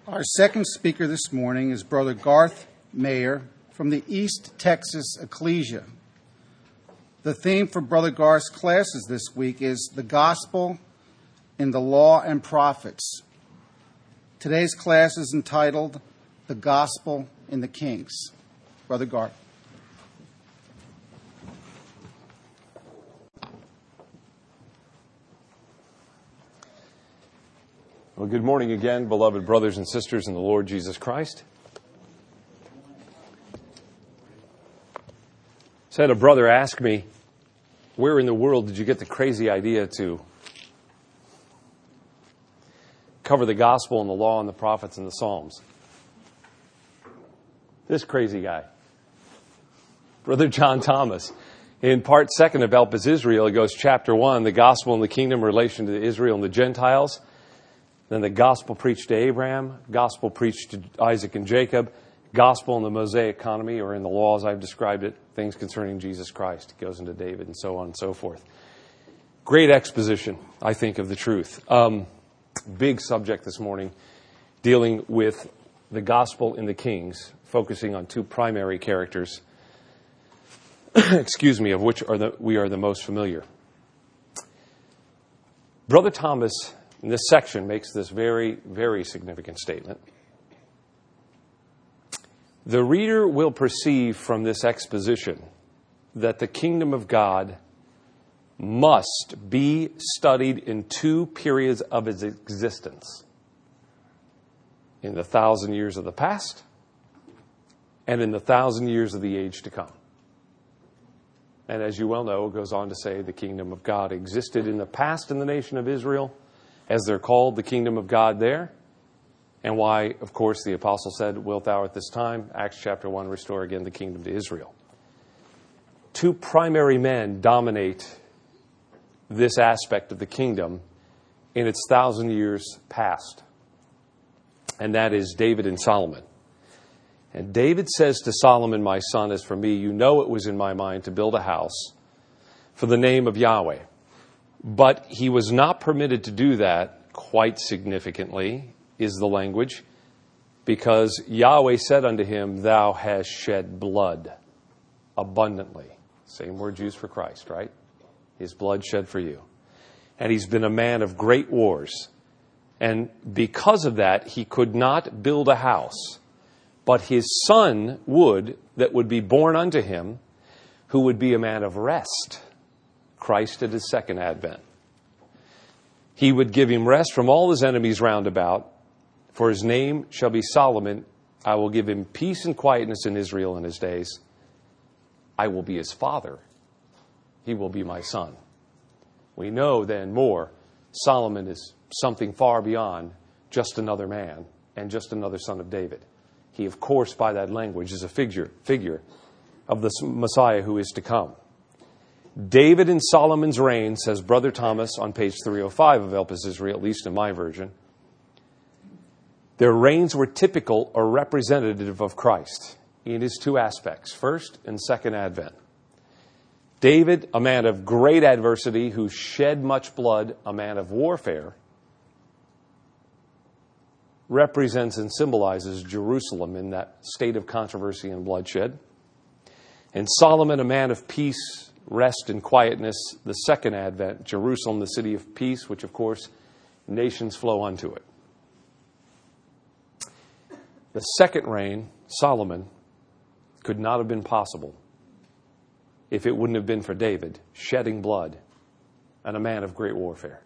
Our second speaker this morning is Brother Garth Mayer from the East Texas Ecclesia. The theme for Brother Garth's classes this week is the Gospel in the Law and Prophets. Today's class is entitled The Gospel in the Kings. Brother Garth. Well, good morning again, beloved brothers and sisters in the Lord Jesus Christ. So I had a brother ask me, where in the world did you get the crazy idea to cover the gospel and the law and the prophets and the Psalms? This crazy guy, Brother John Thomas. In part second of Elpis Israel, it goes chapter 1, the gospel and the kingdom in relation to Israel and the Gentiles. Then the gospel preached to Abraham, gospel preached to Isaac and Jacob, gospel in the Mosaic economy, or in the laws I've described it, things concerning Jesus Christ. It goes into David and so on and so forth. Great exposition, I think, of the truth. Big subject this morning, dealing with the gospel in the Kings, focusing on two primary characters, of which we are the most familiar. Brother Thomas, in this section, makes this very, very significant statement. The reader will perceive from this exposition that the kingdom of God must be studied in two periods of its existence. In the 1,000 years of the past and in the 1,000 years of the age to come. And as you well know, it goes on to say the kingdom of God existed in the past in the nation of Israel, as they're called, the kingdom of God there. And why, of course, the apostle said, wilt thou at this time, Acts chapter 1, restore again the kingdom to Israel. Two primary men dominate this aspect of the kingdom in its 1,000 years past. And that is David and Solomon. And David says to Solomon, my son, as for me, you know it was in my mind to build a house for the name of Yahweh. But he was not permitted to do that, quite significantly, is the language, because Yahweh said unto him, thou hast shed blood abundantly. Same word used for Christ, right? His blood shed for you. And he's been a man of great wars. And because of that, he could not build a house. But his son that would be born unto him, who would be a man of rest. Christ at his second advent. He would give him rest from all his enemies round about. For his name shall be Solomon. I will give him peace and quietness in Israel in his days. I will be his father. He will be my son. We know then more. Solomon is something far beyond just another man and just another son of David. He, of course, by that language, is a figure of the Messiah who is to come. David and Solomon's reign, says Brother Thomas on page 305 of Elpis Israel, at least in my version, their reigns were typical or representative of Christ in his two aspects, first and second advent. David, a man of great adversity who shed much blood, a man of warfare, represents and symbolizes Jerusalem in that state of controversy and bloodshed. And Solomon, a man of peace, rest and quietness, the second advent, Jerusalem, the city of peace, which, of course, nations flow unto it. The second reign, Solomon, could not have been possible if it wouldn't have been for David shedding blood and a man of great warfare.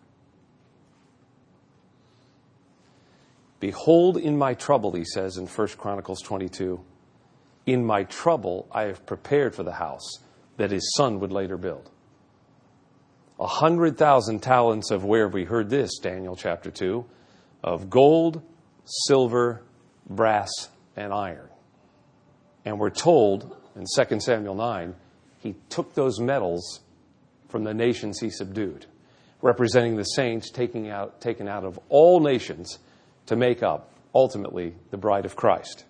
Behold, in my trouble, he says in 1 Chronicles 22, in my trouble I have prepared for the house that his son would later build. 100,000 talents of, where have we heard this, Daniel chapter 2, of gold, silver, brass, and iron. And we're told in 2 Samuel 9, he took those metals from the nations he subdued, representing the saints taken out of all nations to make up, ultimately, the bride of Christ.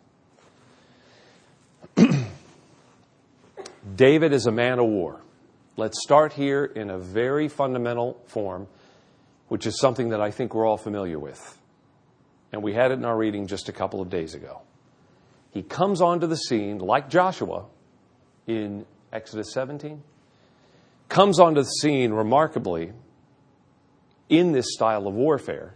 David is a man of war. Let's start here in a very fundamental form, which is something that I think we're all familiar with. And we had it in our reading just a couple of days ago. He comes onto the scene like Joshua in Exodus 17. Comes onto the scene remarkably in this style of warfare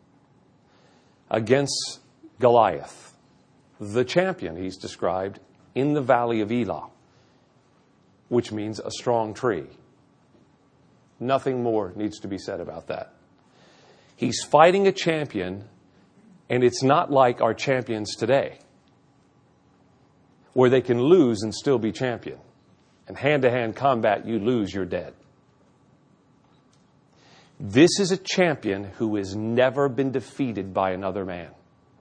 against Goliath, the champion he's described in the valley of Elah, which means a strong tree. Nothing more needs to be said about that. He's fighting a champion, and it's not like our champions today, where they can lose and still be champion. And hand-to-hand combat, you lose, you're dead. This is a champion who has never been defeated by another man.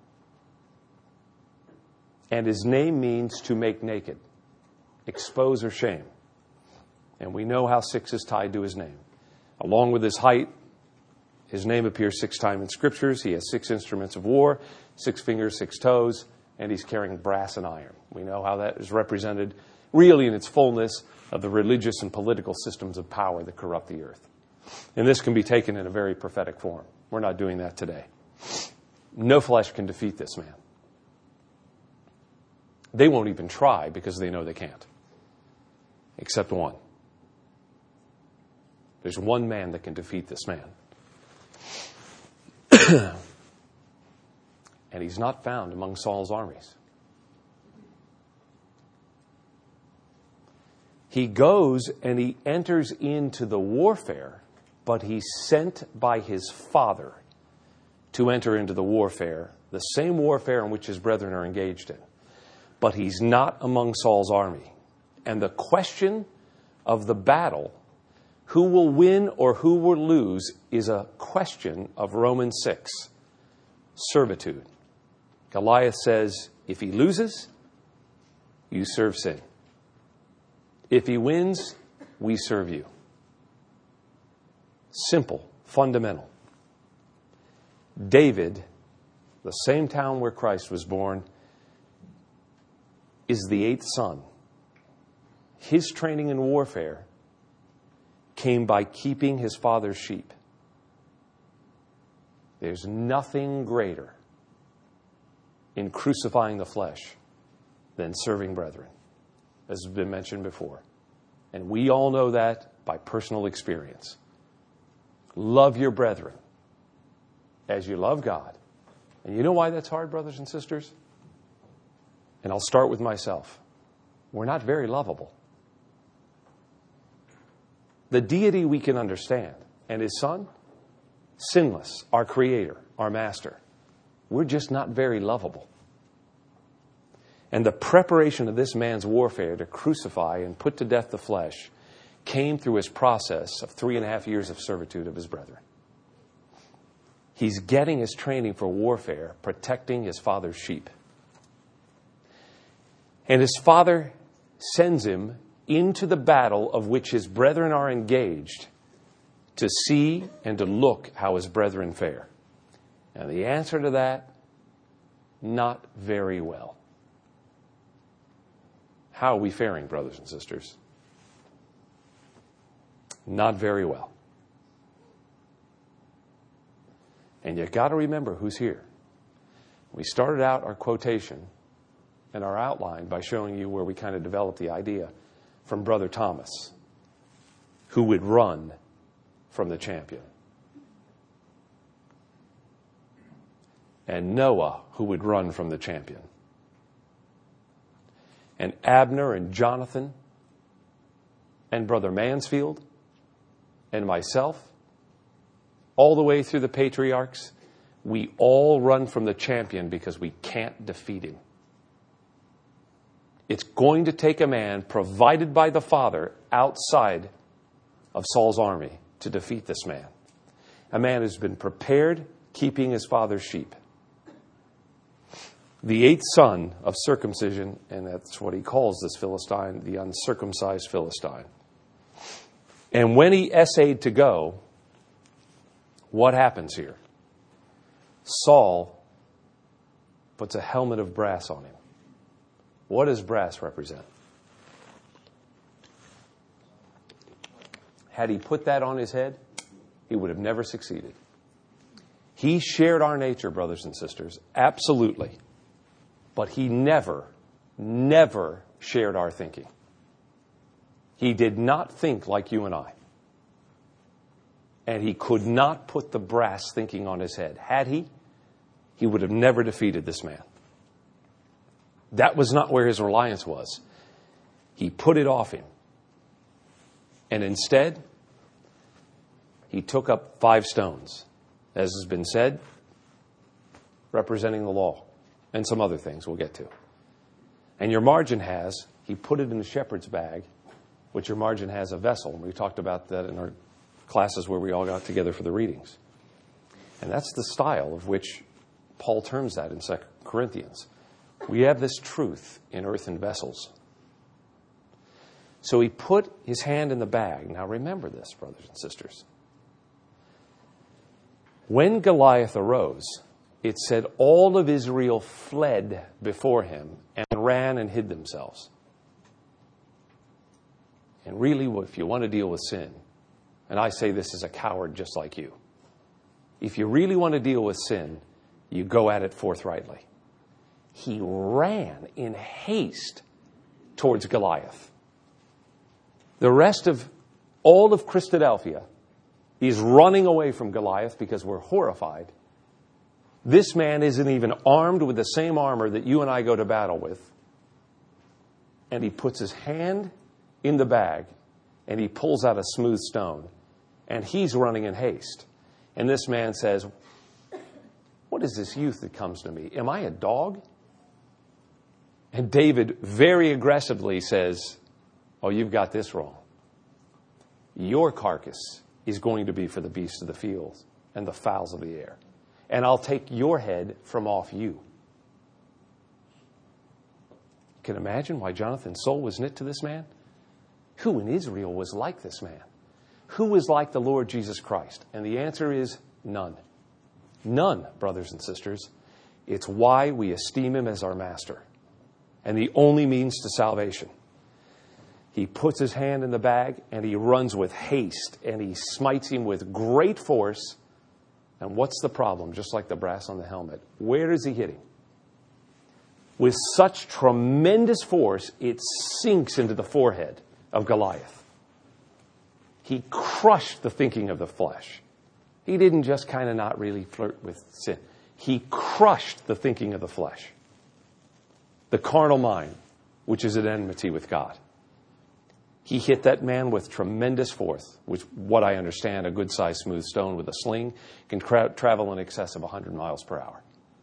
And his name means to make naked, expose or shame. And we know how 6 is tied to his name. Along with his height, his name appears 6 times in Scriptures. He has 6 instruments of war, 6 fingers, 6 toes, and he's carrying brass and iron. We know how that is represented really in its fullness of the religious and political systems of power that corrupt the earth. And this can be taken in a very prophetic form. We're not doing that today. No flesh can defeat this man. They won't even try because they know they can't. Except one. There's one man that can defeat this man. And he's not found among Saul's armies. He goes and he enters into the warfare, but he's sent by his father to enter into the warfare, the same warfare in which his brethren are engaged in. But he's not among Saul's army. And the question of the battle, who will win or who will lose, is a question of Romans 6, servitude. Goliath says, if he loses, you serve sin. If he wins, we serve you. Simple, fundamental. David, the same town where Christ was born, is the 8th son. His training in warfare came by keeping his father's sheep. There's nothing greater in crucifying the flesh than serving brethren, as has been mentioned before. And we all know that by personal experience. Love your brethren as you love God. And you know why that's hard, brothers and sisters? And I'll start with myself. We're not very lovable. The deity we can understand, and his son, sinless, our creator, our master. We're just not very lovable. And the preparation of this man's warfare to crucify and put to death the flesh came through his process of 3.5 years of servitude of his brethren. He's getting his training for warfare, protecting his father's sheep. And his father sends him into the battle of which his brethren are engaged to see and to look how his brethren fare. And the answer to that, not very well. How are we faring, brothers and sisters? Not very well. And you've got to remember who's here. We started out our quotation and our outline by showing you where we kind of developed the idea from Brother Thomas, who would run from the champion. And Noah, who would run from the champion. And Abner and Jonathan and Brother Mansfield and myself, all the way through the patriarchs, we all run from the champion because we can't defeat him. It's going to take a man provided by the Father outside of Saul's army to defeat this man. A man who's been prepared, keeping his father's sheep. The 8th son of circumcision, and that's what he calls this Philistine, the uncircumcised Philistine. And when he essayed to go, what happens here? Saul puts a helmet of brass on him. What does brass represent? Had he put that on his head, he would have never succeeded. He shared our nature, brothers and sisters, absolutely. But he never shared our thinking. He did not think like you and I. And he could not put the brass thinking on his head. Had he would have never defeated this man. That was not where his reliance was. He put it off him. And instead, he took up 5 stones, as has been said, representing the law, and some other things we'll get to. And your margin has, he put it in the shepherd's bag, which your margin has a vessel. We talked about that in our classes where we all got together for the readings. And that's the style of which Paul terms that in 2 Corinthians. We have this truth in earthen vessels. So he put his hand in the bag. Now remember this, brothers and sisters. When Goliath arose, it said all of Israel fled before him and ran and hid themselves. And really, if you want to deal with sin, and I say this as a coward just like you, if you really want to deal with sin, you go at it forthrightly. He ran in haste towards Goliath. The rest of all of Christadelphia is running away from Goliath because we're horrified. This man isn't even armed with the same armor that you and I go to battle with. And he puts his hand in the bag and he pulls out a smooth stone. And he's running in haste. And this man says, "What is this youth that comes to me? Am I a dog?" And David very aggressively says, "Oh, you've got this wrong. Your carcass is going to be for the beasts of the field and the fowls of the air. And I'll take your head from off you." You can imagine why Jonathan's soul was knit to this man? Who in Israel was like this man? Who was like the Lord Jesus Christ? And the answer is none. None, brothers and sisters. It's why we esteem him as our master and the only means to salvation. He puts his hand in the bag and he runs with haste and he smites him with great force. And what's the problem? Just like the brass on the helmet. Where does he hit him? With such tremendous force, it sinks into the forehead of Goliath. He crushed the thinking of the flesh. He didn't just kind of not really flirt with sin. He crushed the thinking of the flesh. The carnal mind, which is at enmity with God. He hit that man with tremendous force, which, what I understand, a good-sized smooth stone with a sling can travel in excess of 100 miles per hour.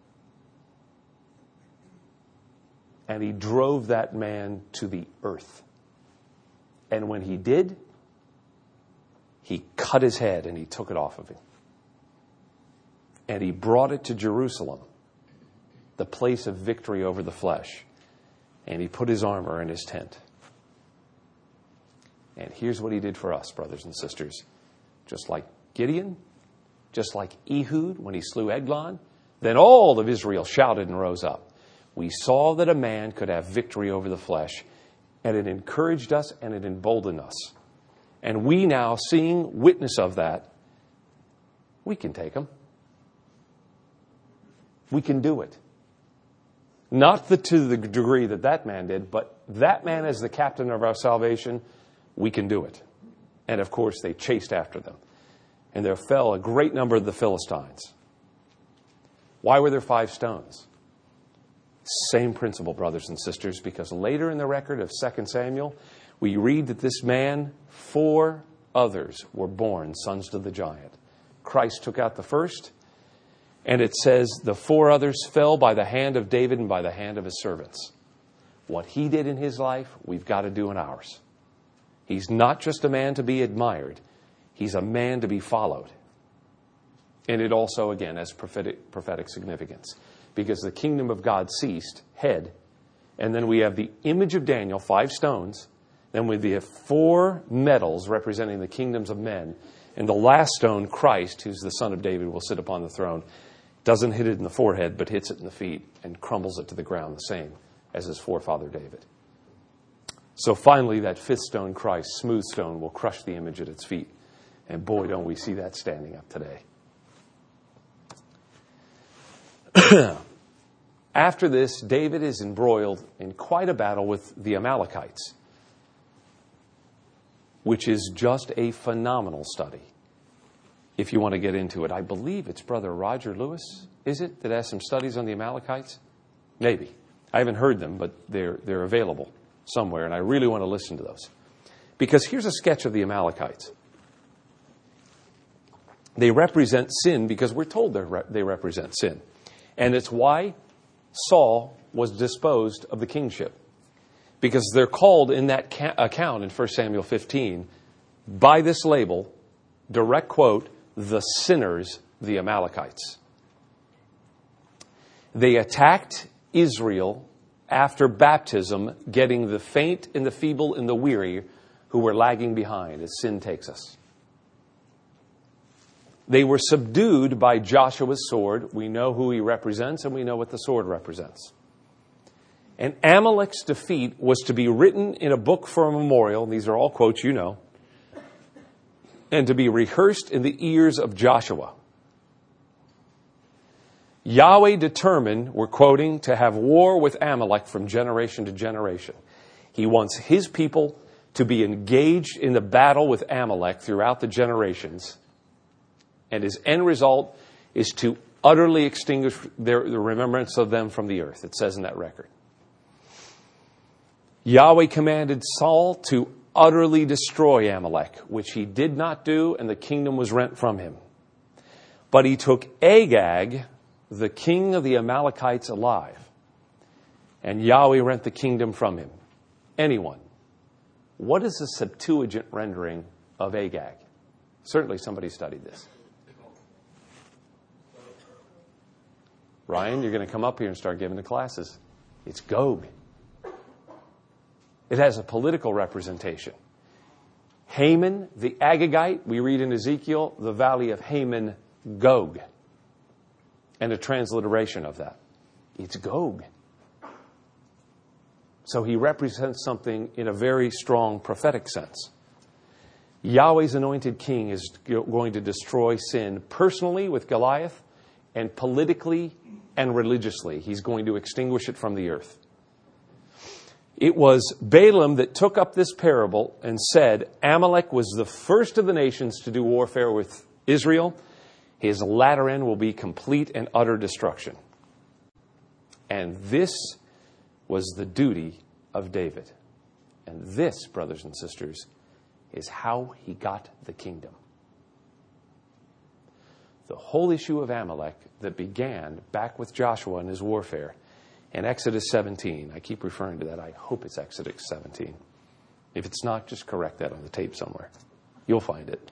And he drove that man to the earth. And when he did, he cut his head and he took it off of him. And he brought it to Jerusalem, the place of victory over the flesh. And he put his armor in his tent. And here's what he did for us, brothers and sisters. Just like Gideon, just like Ehud when he slew Eglon, then all of Israel shouted and rose up. We saw that a man could have victory over the flesh, and it encouraged us and it emboldened us. And we now, seeing witness of that, we can take him. We can do it. Not to the degree that man did, but that man as the captain of our salvation, we can do it. And of course, they chased after them. And there fell a great number of the Philistines. Why were there 5 stones? Same principle, brothers and sisters, because later in the record of 2 Samuel, we read that this man, 4 others were born sons to the giant. Christ took out the first, and it says the 4 others fell by the hand of David and by the hand of his servants. What he did in his life, we've got to do in ours. He's not just a man to be admired. He's a man to be followed. And it also, again, has prophetic significance. Because the kingdom of God ceased, head. And then we have the image of Daniel, 5 stones. Then we have 4 metals representing the kingdoms of men. And the last stone, Christ, who's the son of David, will sit upon the throne. Doesn't hit it in the forehead, but hits it in the feet and crumbles it to the ground the same as his forefather David. So finally, that 5th stone, Christ, smooth stone, will crush the image at its feet. And boy, don't we see that standing up today. After this, David is embroiled in quite a battle with the Amalekites, which is just a phenomenal study if you want to get into it. I believe it's Brother Roger Lewis, is it, that has some studies on the Amalekites? Maybe. I haven't heard them, but they're available somewhere, and I really want to listen to those. Because here's a sketch of the Amalekites. They represent sin because we're told they represent sin. And it's why Saul was disposed of the kingship. Because they're called in that account in 1 Samuel 15 by this label, direct quote, the sinners, the Amalekites. They attacked Israel after baptism, getting the faint and the feeble and the weary who were lagging behind as sin takes us. They were subdued by Joshua's sword. We know who he represents, and we know what the sword represents. And Amalek's defeat was to be written in a book for a memorial. These are all quotes you know. And to be rehearsed in the ears of Joshua. Yahweh determined, we're quoting, to have war with Amalek from generation to generation. He wants his people to be engaged in the battle with Amalek throughout the generations. And his end result is to utterly extinguish the remembrance of them from the earth. It says in that record. Yahweh commanded Saul to utterly destroy Amalek, which he did not do, and the kingdom was rent from him. But he took Agag, the king of the Amalekites, alive, and Yahweh rent the kingdom from him. Anyone? What is the Septuagint rendering of Agag? Certainly somebody studied this. Ryan, you're going to come up here and start giving the classes. It's Gog. It has a political representation. Haman, the Agagite, we read in Ezekiel, the valley of Haman, Gog. And a transliteration of that. It's Gog. So he represents something in a very strong prophetic sense. Yahweh's anointed king is going to destroy sin personally with Goliath, and politically and religiously. He's going to extinguish it from the earth. It was Balaam that took up this parable and said, Amalek was the first of the nations to do warfare with Israel. His latter end will be complete and utter destruction. And this was the duty of David. And this, brothers and sisters, is how he got the kingdom. The whole issue of Amalek that began back with Joshua and his warfare in Exodus 17. I keep referring to that. I hope it's Exodus 17. If it's not, just correct that on the tape somewhere. You'll find it.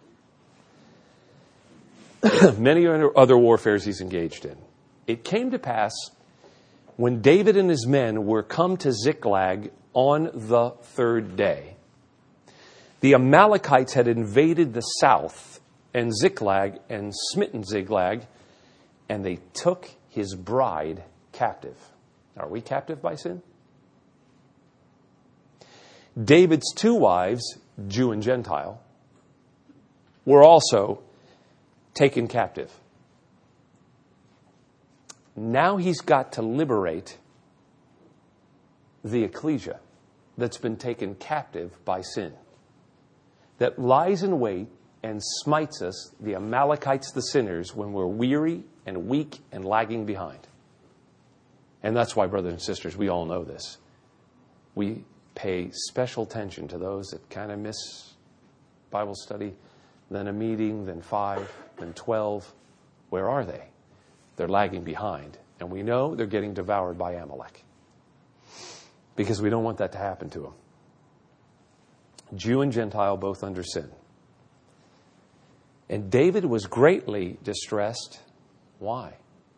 Many other warfares he's engaged in. It came to pass when David and his men were come to Ziklag on the third day. The Amalekites had invaded the south and Ziklag and smitten Ziklag, and they took his bride captive. Are we captive by sin? David's two wives, Jew and Gentile, were also taken captive. Now he's got to liberate the ecclesia that's been taken captive by sin, that lies in wait and smites us, the Amalekites, the sinners, when we're weary and weak and lagging behind. And that's why, brothers and sisters, we all know this. We pay special attention to those that kind of miss Bible study, then a meeting, then 5, then 12. Where are they? They're lagging behind. And we know they're getting devoured by Amalek. Because we don't want that to happen to them. Jew and Gentile both under sin. And David was greatly distressed. Why?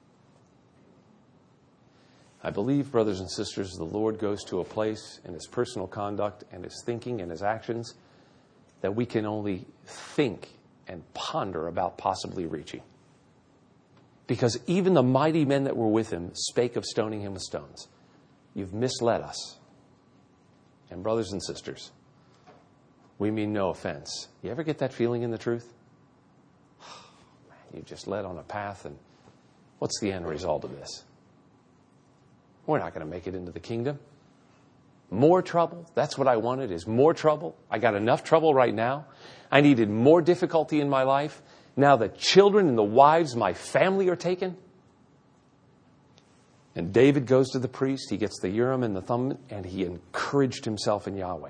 I believe, brothers and sisters, the Lord goes to a place in his personal conduct and his thinking and his actions that we can only think and ponder about possibly reaching. Because even the mighty men that were with him spake of stoning him with stones. You've misled us. And brothers and sisters, we mean no offense. You ever get that feeling in the truth? You just led on a path and What's the end result of this? We're not going to make it into the kingdom. More trouble? That's what I wanted, is more trouble. I got enough trouble right now. I needed more difficulty in my life. Now the children and the wives, my family are taken. And David goes to the priest. He gets the Urim and the Thummim, and he encouraged himself in Yahweh.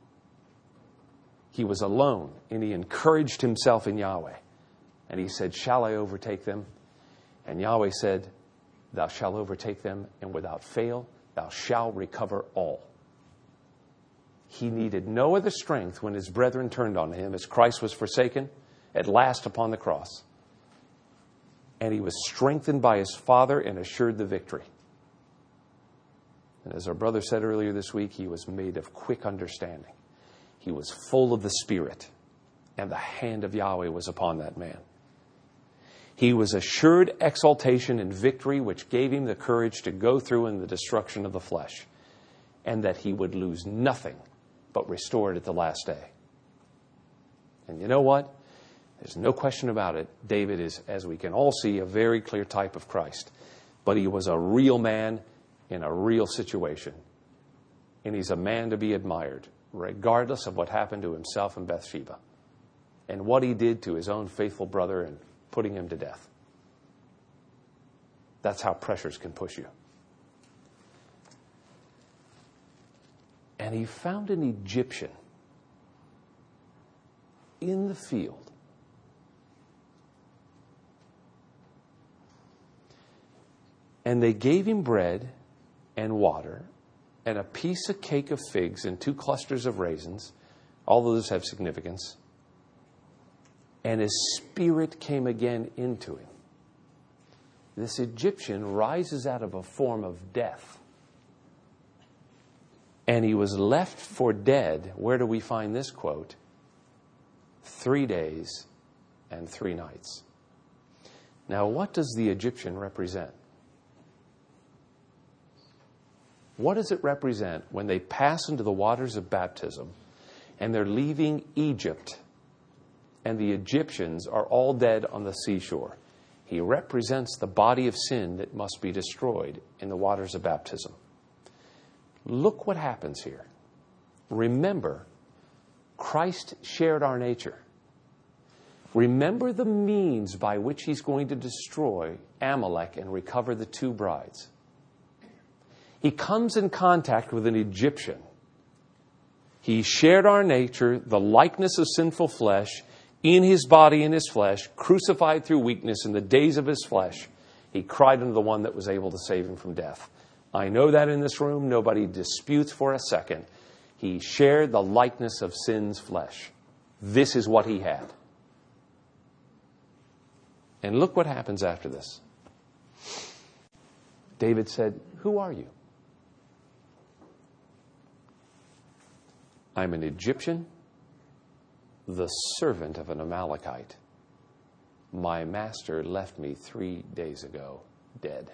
He was alone, and he encouraged himself in Yahweh. And he said, shall I overtake them? And Yahweh said, thou shalt overtake them, and without fail thou shalt recover all. He needed no other strength when his brethren turned on him, as Christ was forsaken at last upon the cross. And he was strengthened by his Father and assured the victory. And as our brother said earlier this week, he was made of quick understanding. He was full of the Spirit, and the hand of Yahweh was upon that man. He was assured exaltation and victory, which gave him the courage to go through in the destruction of the flesh, and that he would lose nothing but restore it at the last day. And you know what? There's no question about it. David is, as we can all see, a very clear type of Christ. But he was a real man in a real situation. And he's a man to be admired, regardless of what happened to himself and Bathsheba, and what he did to his own faithful brother in putting him to death. That's how pressures can push you. And he found an Egyptian in the field. And they gave him bread and water and a piece of cake of figs and 2 clusters of raisins. All of those have significance. And his spirit came again into him. This Egyptian rises out of a form of death. And he was left for dead. Where do we find this quote? 3 days and 3 nights. Now, what does the Egyptian represent? What does it represent when they pass into the waters of baptism and they're leaving Egypt and the Egyptians are all dead on the seashore? He represents the body of sin that must be destroyed in the waters of baptism. Look what happens here. Remember, Christ shared our nature. Remember the means by which he's going to destroy Amalek and recover the 2 brides. He comes in contact with an Egyptian. He shared our nature, the likeness of sinful flesh, in his body, in his flesh, crucified through weakness in the days of his flesh. He cried unto the one that was able to save him from death. I know that in this room, nobody disputes for a second. He shared the likeness of sin's flesh. This is what he had. And look what happens after this. David said, who are you? I'm an Egyptian, the servant of an Amalekite. My master left me 3 days ago, dead.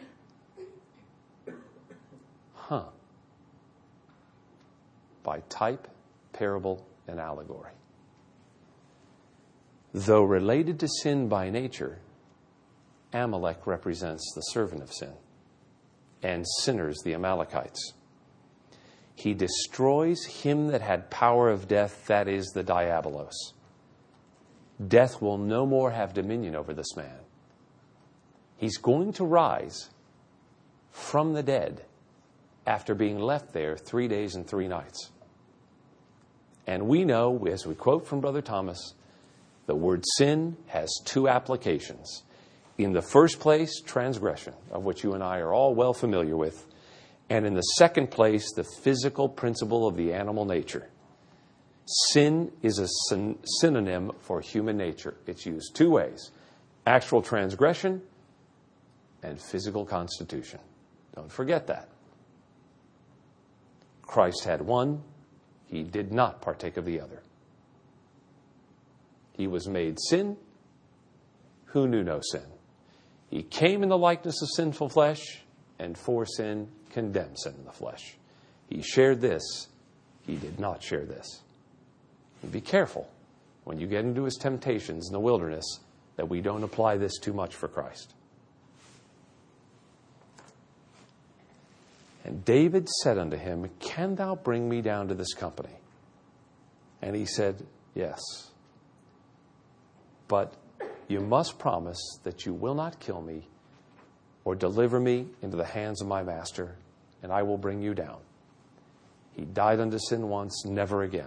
By type, parable, and allegory. Though related to sin by nature, Amalek represents the servant of sin, and sinners the Amalekites. He destroys him that had power of death, that is, the diabolos. Death will no more have dominion over this man. He's going to rise from the dead after being left there 3 days and 3 nights. And we know, as we quote from Brother Thomas, the word sin has 2 applications. In the first place, transgression, of which you and I are all well familiar with. And in the second place, the physical principle of the animal nature. Sin is a synonym for human nature. It's used 2 ways. Actual transgression and physical constitution. Don't forget that. Christ had one. He did not partake of the other. He was made sin who knew no sin. He came in the likeness of sinful flesh, and for sin condemned sin in the flesh. He shared this. He did not share this. And be careful when you get into his temptations in the wilderness that we don't apply this too much for Christ. And David said unto him, Can thou bring me down to this company? And he said, Yes. But you must promise that you will not kill me or deliver me into the hands of my master, and I will bring you down. He died unto sin once, never again.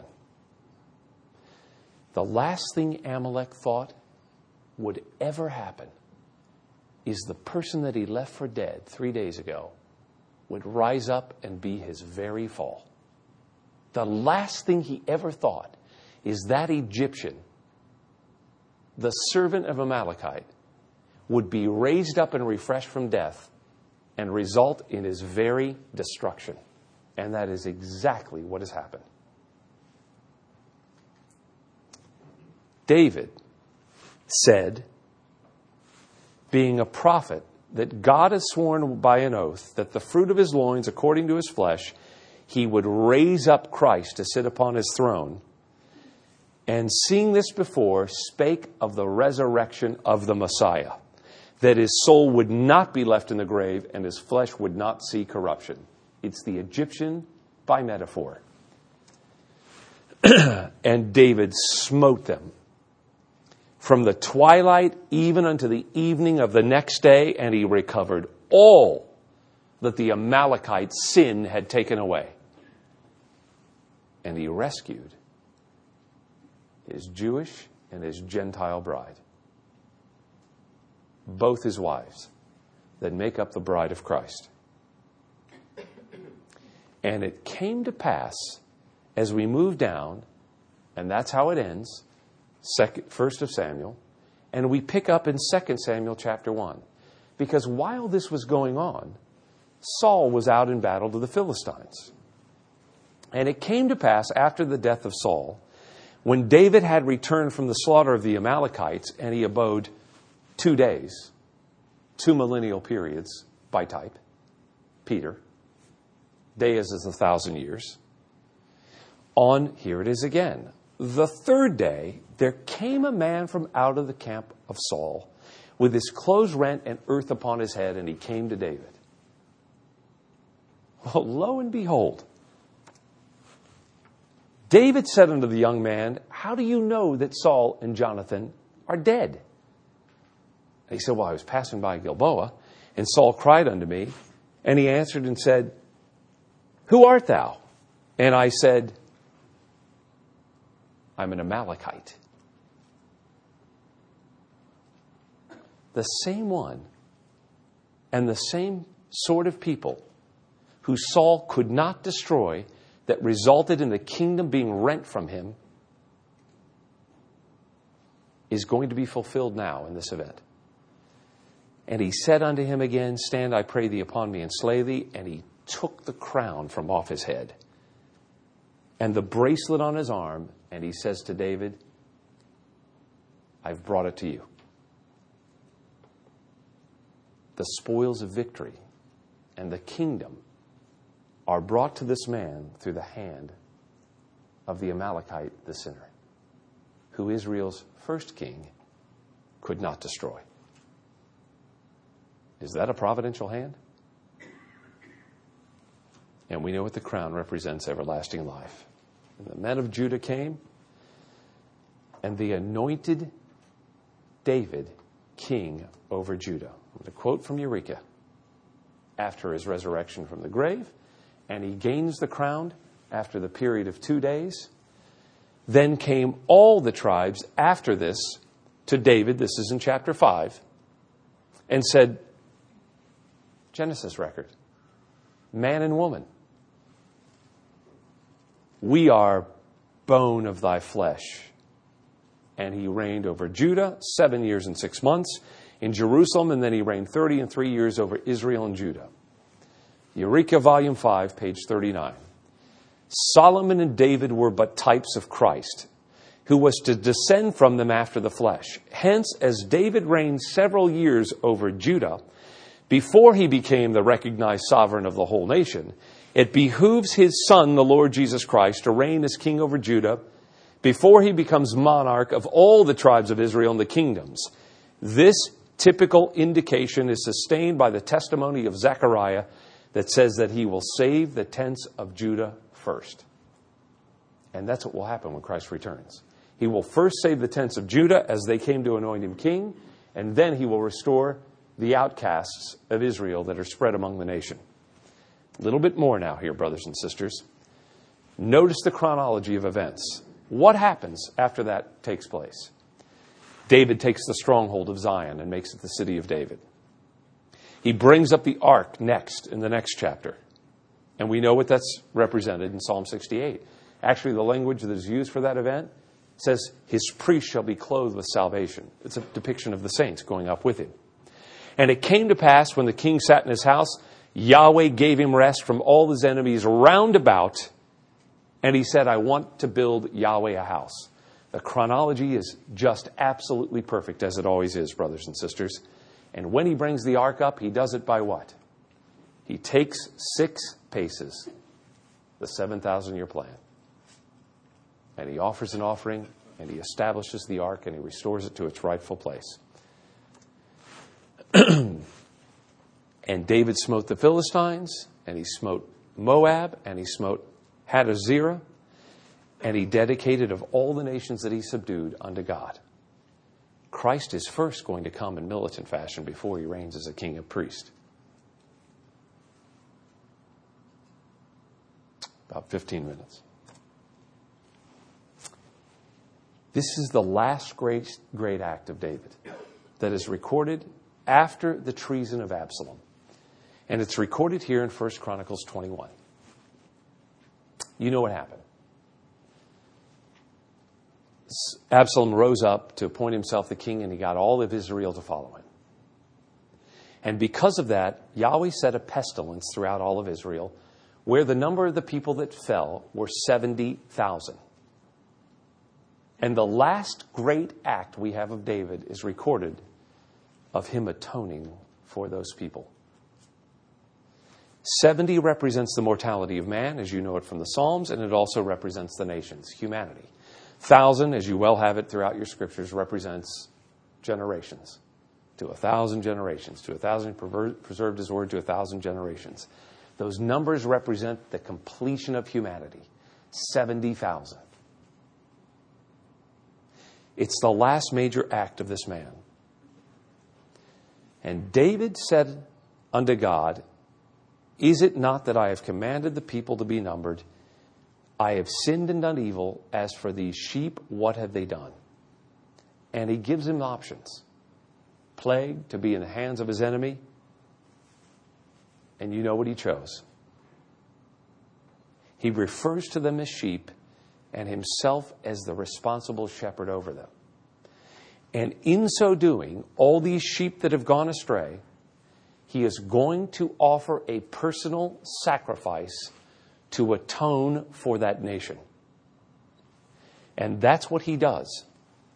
The last thing Amalek thought would ever happen is the person that he left for dead 3 days ago would rise up and be his very fall. The last thing he ever thought is that Egyptian, the servant of Amalekite, would be raised up and refreshed from death and result in his very destruction. And that is exactly what has happened. David said, being a prophet, that God has sworn by an oath that the fruit of his loins, according to his flesh, he would raise up Christ to sit upon his throne. And seeing this before, spake of the resurrection of the Messiah, that his soul would not be left in the grave and his flesh would not see corruption. It's the Egyptian by metaphor. And David smote them from the twilight even unto the evening of the next day, and he recovered all that the Amalekites' sin had taken away. And he rescued his Jewish and his Gentile bride, both his wives that make up the bride of Christ. And it came to pass as we move down, and that's how it ends, 1st of Samuel, and we pick up in 2 Samuel chapter 1. Because while this was going on, Saul was out in battle to the Philistines. And it came to pass after the death of Saul, when David had returned from the slaughter of the Amalekites, and he abode 2 days, 2 millennial periods by type, Peter, day is 1,000 years. Here it is again. The 3rd day, there came a man from out of the camp of Saul, with his clothes rent and earth upon his head, and he came to David. Well, lo and behold, David said unto the young man, How do you know that Saul and Jonathan are dead? And he said, Well, I was passing by Gilboa, and Saul cried unto me, and he answered and said, Who art thou? And I said, I'm an Amalekite. The same one and the same sort of people who Saul could not destroy, that resulted in the kingdom being rent from him, is going to be fulfilled now in this event. And he said unto him again, Stand, I pray thee, upon me, and slay thee. And he took the crown from off his head and the bracelet on his arm, and he says to David, I've brought it to you. The spoils of victory and the kingdom are brought to this man through the hand of the Amalekite, the sinner, who Israel's first king could not destroy. Is that a providential hand? And we know what the crown represents: everlasting life. And the men of Judah came, and they anointed David king over Judah. I'm going to quote from Eureka. After his resurrection from the grave, and he gains the crown after the period of 2 days. Then came all the tribes after this to David, this is in chapter 5, and said, Genesis record, man and woman, we are bone of thy flesh. And he reigned over Judah 7 years and 6 months in Jerusalem, and then he reigned 33 years over Israel and Judah. Eureka, volume 5, page 39. Solomon and David were but types of Christ, who was to descend from them after the flesh. Hence, as David reigned several years over Judah, before he became the recognized sovereign of the whole nation, it behooves his son, the Lord Jesus Christ, to reign as king over Judah before he becomes monarch of all the tribes of Israel and the kingdoms. This typical indication is sustained by the testimony of Zechariah that says that he will save the tents of Judah first. And that's what will happen when Christ returns. He will first save the tents of Judah as they came to anoint him king, and then he will restore the outcasts of Israel that are spread among the nation. A little bit more now here, brothers and sisters. Notice the chronology of events. What happens after that takes place? David takes the stronghold of Zion and makes it the city of David. He brings up the ark next in the next chapter. And we know what that's represented in Psalm 68. Actually, the language that is used for that event says, his priest shall be clothed with salvation. It's a depiction of the saints going up with him. And it came to pass when the king sat in his house, Yahweh gave him rest from all his enemies round about. And he said, I want to build Yahweh a house. The chronology is just absolutely perfect, as it always is, brothers and sisters. And when he brings the ark up, he does it by what? He takes 6 paces, the 7,000-year plan. And he offers an offering, and he establishes the ark, and he restores it to its rightful place. And David smote the Philistines, and he smote Moab, and he smote Hadazerah, and he dedicated of all the nations that he subdued unto God. Christ is first going to come in militant fashion before he reigns as a king and priest. About 15 minutes. This is the last great act of David that is recorded after the treason of Absalom. And it's recorded here in 1 Chronicles 21. You know what happened. Absalom rose up to appoint himself the king, and he got all of Israel to follow him. And because of that, Yahweh set a pestilence throughout all of Israel, where the number of the people that fell were 70,000. And the last great act we have of David is recorded of him atoning for those people. 70 represents the mortality of man, as you know it from the Psalms, and it also represents the nations, humanity. 1,000, as you well have it throughout your scriptures, represents generations. To 1,000 generations. To 1,000 preserved his word to 1,000 generations. Those numbers represent the completion of humanity. 70,000. It's the last major act of this man. And David said unto God, is it not that I have commanded the people to be numbered? I have sinned and done evil. As for these sheep, what have they done? And he gives him options. Plague, to be in the hands of his enemy. And you know what he chose. He refers to them as sheep and himself as the responsible shepherd over them. And in so doing, all these sheep that have gone astray, he is going to offer a personal sacrifice to atone for that nation. And that's what he does.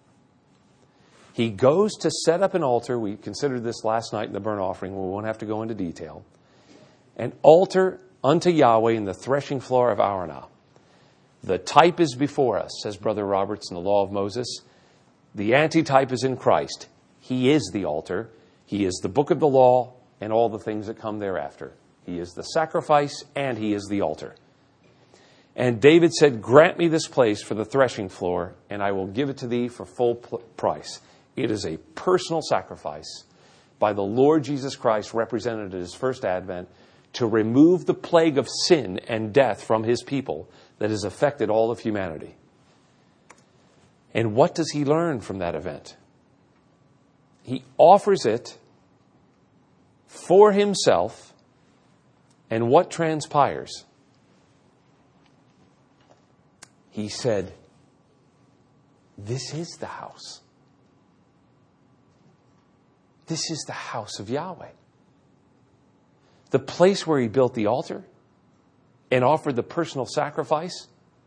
He goes to set up an altar. We considered this last night in the burnt offering. We won't have to go into detail. An altar unto Yahweh in the threshing floor of Araunah. The type is before us, says Brother Roberts in the Law of Moses. The antitype is in Christ. He is the altar. He is the book of the law and all the things that come thereafter. He is the sacrifice and he is the altar. And David said, grant me this place for the threshing floor, and I will give it to thee for full price. It is a personal sacrifice by the Lord Jesus Christ, represented at his first advent, to remove the plague of sin and death from his people that has affected all of humanity. And what does he learn from that event? He offers it for himself, and what transpires? He said, this is the house. This is the house of Yahweh. The place where he built the altar and offered the personal sacrifice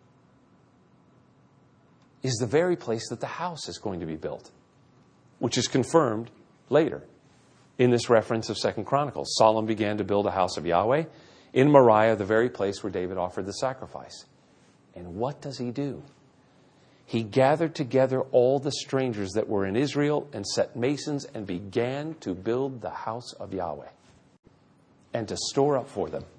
is the very place that the house is going to be built, which is confirmed later in this reference of 2 Chronicles. Solomon began to build a house of Yahweh in Moriah, the very place where David offered the sacrifice. And what does he do? He gathered together all the strangers that were in Israel and set masons and began to build the house of Yahweh. and to store up for them.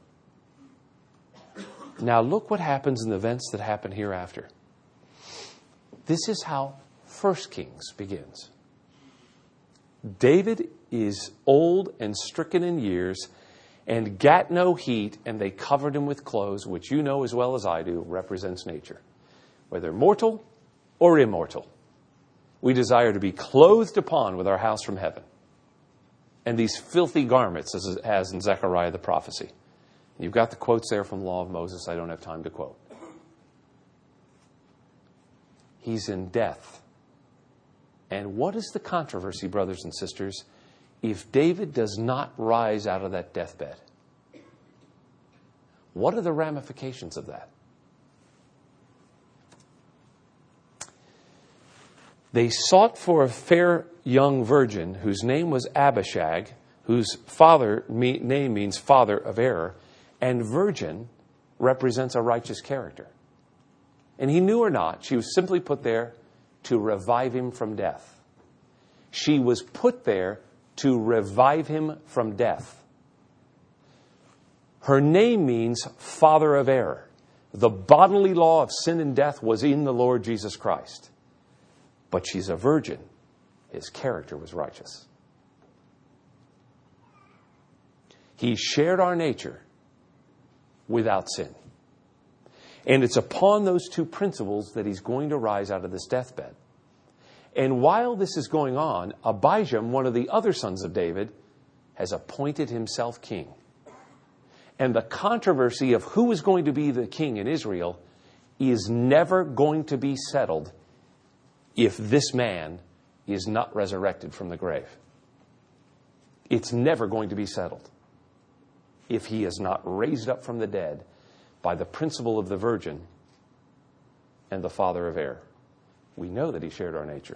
Now look what happens in the events that happen hereafter. This is how 1 Kings begins. David is old and stricken in years and gat no heat, and they covered him with clothes, which you know as well as I do represents nature, whether mortal or immortal. We desire to be clothed upon with our house from heaven. And these filthy garments, as in Zechariah the prophecy. You've got the quotes there from the Law of Moses. I don't have time to quote. He's in death. And what is the controversy, brothers and sisters, if David does not rise out of that deathbed? What are the ramifications of that? They sought for a fair young virgin whose name was Abishag, whose name means father of error, and virgin represents a righteous character. And he knew or not, she was simply put there to revive him from death. She was put there to revive him from death. Her name means father of error. The bodily law of sin and death was in the Lord Jesus Christ. But she's a virgin. His character was righteous. He shared our nature without sin. And it's upon those two principles that he's going to rise out of this deathbed. And while this is going on, Abijam, one of the other sons of David, has appointed himself king. And the controversy of who is going to be the king in Israel is never going to be settled if this man is not resurrected from the grave. It's never going to be settled if he is not raised up from the dead by the principle of the virgin and the father of error. We know that he shared our nature.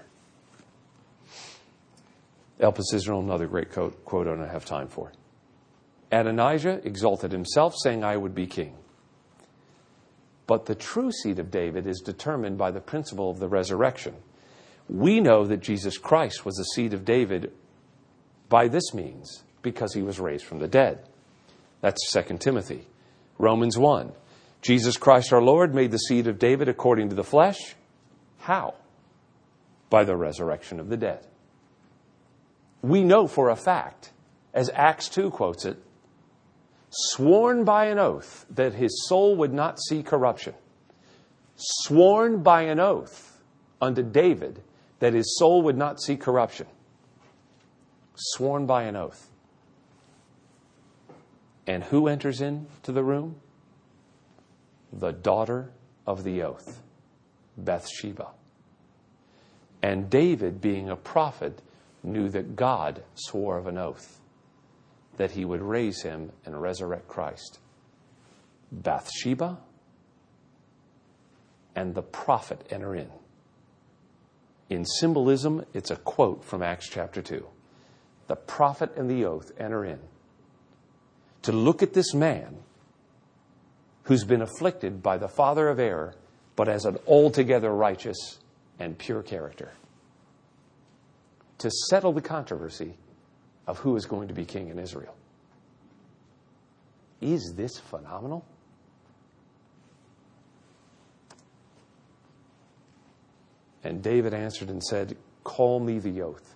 Elpis Israel, another great quote I don't have time for. Adonijah exalted himself, saying, I would be king. But the true seed of David is determined by the principle of the resurrection. We know that Jesus Christ was the seed of David by this means, because he was raised from the dead. That's 2 Timothy. Romans 1. Jesus Christ our Lord made the seed of David according to the flesh. How? By the resurrection of the dead. We know for a fact, as Acts 2 quotes it, sworn by an oath that his soul would not see corruption. Sworn by an oath unto David that his soul would not see corruption. Sworn by an oath. And who enters into the room? The daughter of the oath, Bathsheba. And David, being a prophet, knew that God swore of an oath that he would raise him and resurrect Christ. Bathsheba and the prophet enter in. In symbolism, it's a quote from Acts chapter 2. The prophet and the oath enter in to look at this man who's been afflicted by the father of error, but as an altogether righteous and pure character, to settle the controversy of who is going to be king in Israel. Is this phenomenal? And David answered and said, call me the oath.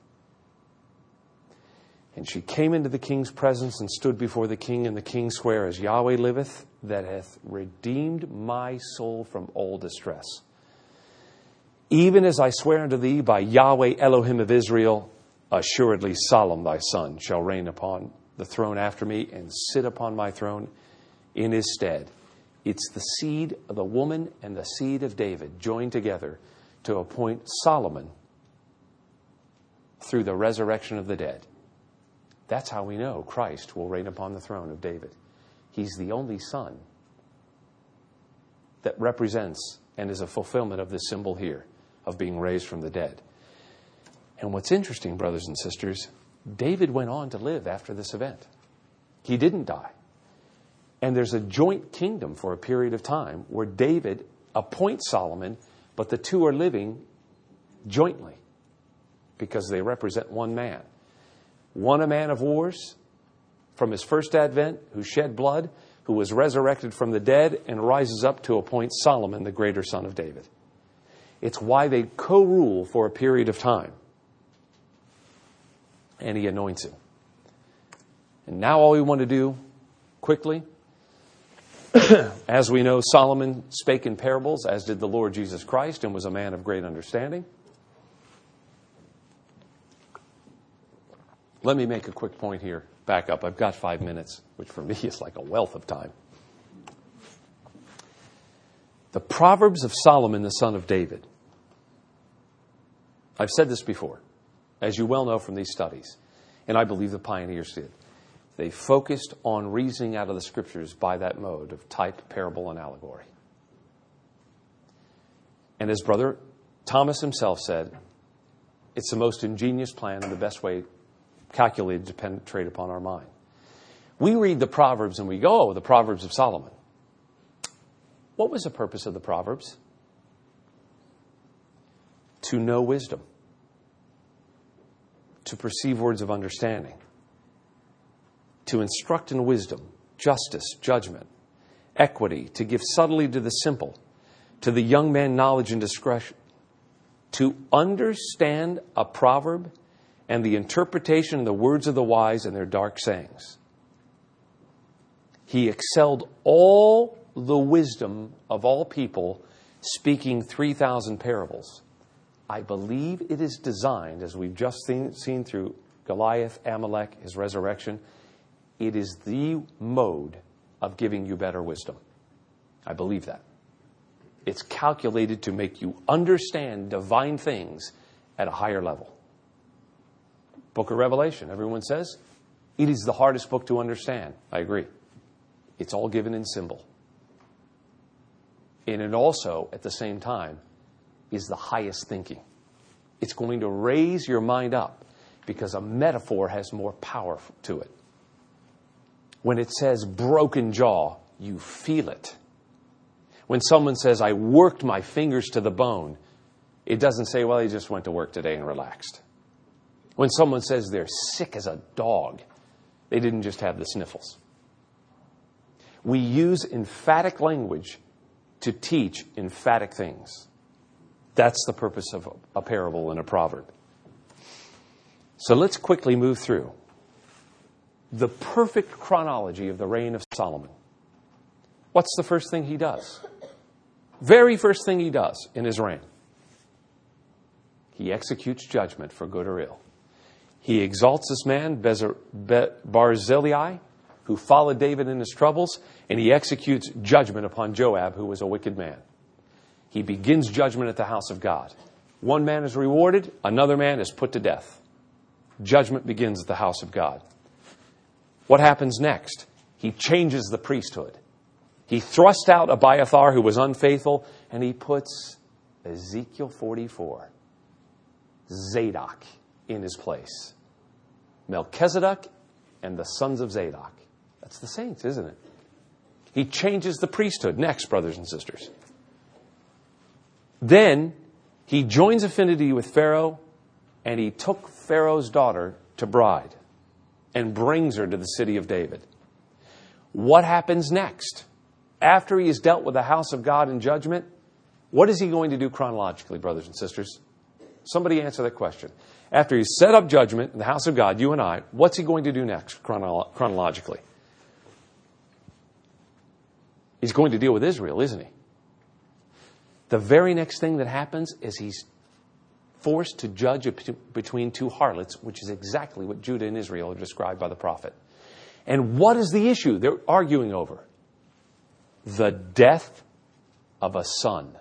And she came into the king's presence and stood before the king, and the king sware, as Yahweh liveth, that hath redeemed my soul from all distress. Even as I swear unto thee by Yahweh Elohim of Israel, assuredly Solomon thy son shall reign upon the throne after me and sit upon my throne in his stead. It's the seed of the woman and the seed of David joined together to appoint Solomon through the resurrection of the dead. That's how we know Christ will reign upon the throne of David. He's the only son that represents and is a fulfillment of this symbol here of being raised from the dead. And what's interesting, brothers and sisters, David went on to live after this event. He didn't die. And there's a joint kingdom for a period of time where David appoints Solomon, but the two are living jointly because they represent one man. One a man of wars, from his first advent, who shed blood, who was resurrected from the dead, and rises up to appoint Solomon, the greater son of David. It's why they co-rule for a period of time. And he anoints him. And now all we want to do, quickly, as we know, Solomon spake in parables, as did the Lord Jesus Christ, and was a man of great understanding. Let me make a quick point here. Back up. I've got 5 minutes, which for me is like a wealth of time. The Proverbs of Solomon, the son of David. I've said this before, as you well know from these studies, and I believe the pioneers did. They focused on reasoning out of the Scriptures by that mode of type, parable, and allegory. And as Brother Thomas himself said, it's the most ingenious plan and the best way calculated to penetrate upon our mind. We read the Proverbs and we go, oh, the Proverbs of Solomon. What was the purpose of the Proverbs? To know wisdom. To perceive words of understanding. To instruct in wisdom, justice, judgment, equity, to give subtlety to the simple, to the young man knowledge and discretion. To understand a proverb and the interpretation of the words of the wise and their dark sayings. He excelled all the wisdom of all people, speaking 3,000 parables. I believe it is designed, as we've just seen through Goliath, Amalek, his resurrection, it is the mode of giving you better wisdom. I believe that. It's calculated to make you understand divine things at a higher level. Book of Revelation, everyone says, it is the hardest book to understand. I agree. It's all given in symbol. And it also, at the same time, is the highest thinking. It's going to raise your mind up because a metaphor has more power to it. When it says broken jaw, you feel it. When someone says, I worked my fingers to the bone, it doesn't say, well, he just went to work today and relaxed. When someone says they're sick as a dog, they didn't just have the sniffles. We use emphatic language to teach emphatic things. That's the purpose of a parable and a proverb. So let's quickly move through the perfect chronology of the reign of Solomon. What's the first thing he does? Very first thing he does in his reign. He executes judgment for good or ill. He exalts this man, Barzillai, who followed David in his troubles, and he executes judgment upon Joab, who was a wicked man. He begins judgment at the house of God. One man is rewarded, another man is put to death. Judgment begins at the house of God. What happens next? He changes the priesthood. He thrusts out Abiathar, who was unfaithful, and he puts Ezekiel 44, Zadok, in his place. Melchizedek and the sons of Zadok. That's the saints, isn't it? He changes the priesthood. Next, brothers and sisters. Then he joins affinity with Pharaoh, and he took Pharaoh's daughter to bride and brings her to the city of David. What happens next? After he has dealt with the house of God in judgment, what is he going to do chronologically, brothers and sisters? Somebody answer that question. After he's set up judgment in the house of God, you and I, what's he going to do next chronologically? He's going to deal with Israel, isn't he? The very next thing that happens is he's forced to judge between two harlots, which is exactly what Judah and Israel are described by the prophet. And what is the issue they're arguing over? The death of a son.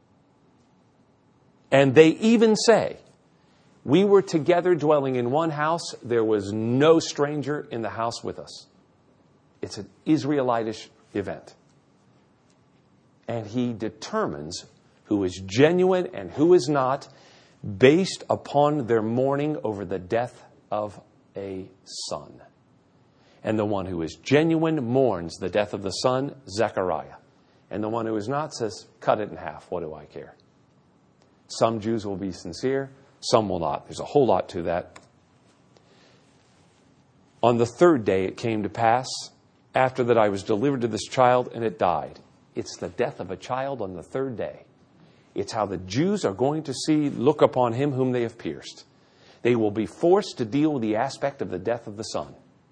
And they even say, we were together dwelling in one house. There was no stranger in the house with us. It's an Israelitish event. And he determines who is genuine and who is not based upon their mourning over the death of a son. And the one who is genuine mourns the death of the son, Zechariah. And the one who is not says, cut it in half. What do I care? Some Jews will be sincere. Some will not. There's a whole lot to that. On the third day it came to pass, after that I was delivered to this child, and it died. It's the death of a child on the third day. It's how the Jews are going to look upon him whom they have pierced. They will be forced to deal with the aspect of the death of the son.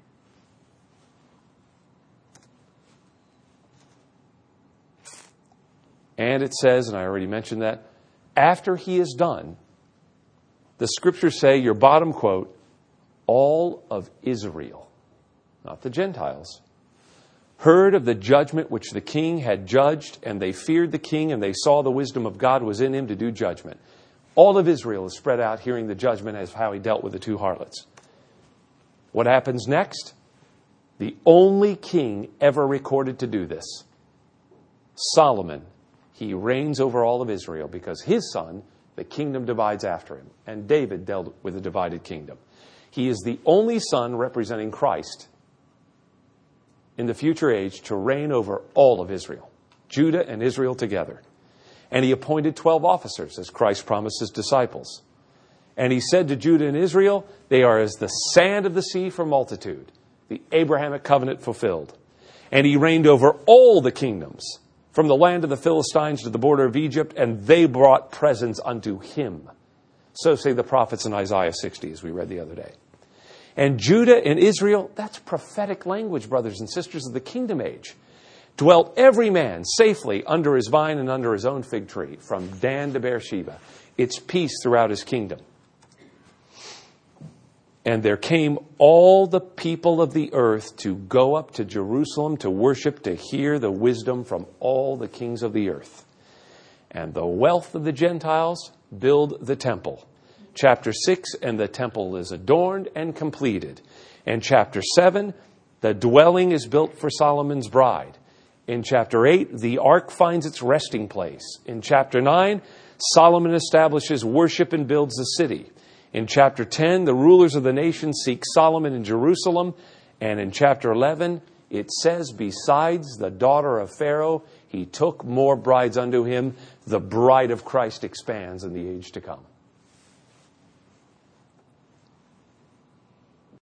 And it says, and I already mentioned that, after he is done, the scriptures say, your bottom quote, all of Israel, not the Gentiles, heard of the judgment which the king had judged, and they feared the king, and they saw the wisdom of God was in him to do judgment. All of Israel is spread out hearing the judgment as how he dealt with the two harlots. What happens next? The only king ever recorded to do this, Solomon. He reigns over all of Israel because his son, the kingdom divides after him. And David dealt with a divided kingdom. He is the only son representing Christ in the future age to reign over all of Israel, Judah and Israel together. And he appointed 12 officers, as Christ promised his disciples. And he said to Judah and Israel, they are as the sand of the sea for multitude, the Abrahamic covenant fulfilled. And he reigned over all the kingdoms, from the land of the Philistines to the border of Egypt, and they brought presents unto him. So say the prophets in Isaiah 60, as we read the other day. And Judah and Israel, that's prophetic language, brothers and sisters of the kingdom age. Dwelt every man safely under his vine and under his own fig tree, from Dan to Beersheba. It's peace throughout his kingdom. And there came all the people of the earth to go up to Jerusalem to worship, to hear the wisdom from all the kings of the earth. And the wealth of the Gentiles build the temple. Chapter 6, and the temple is adorned and completed. And chapter 7, the dwelling is built for Solomon's bride. In chapter 8, the ark finds its resting place. In chapter 9, Solomon establishes worship and builds the city. In chapter 10, the rulers of the nation seek Solomon in Jerusalem. And in chapter 11, it says, besides the daughter of Pharaoh, he took more brides unto him. The bride of Christ expands in the age to come.